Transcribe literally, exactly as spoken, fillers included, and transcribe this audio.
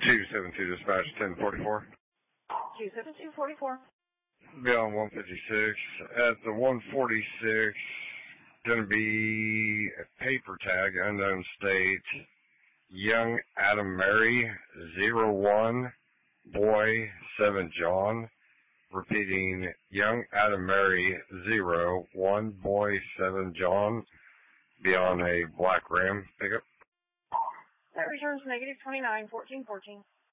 two seven two dispatch ten forty-four. two seven two forty-four. Beyond one fifty-six. At the one forty-six, gonna be a paper tag, unknown state. Young Adam Mary, zero one, boy, seven John. Repeating, Young Adam Mary, zero one, boy, seven John. Beyond a black Ram pickup. That returns negative twenty-nine, fourteen fourteen.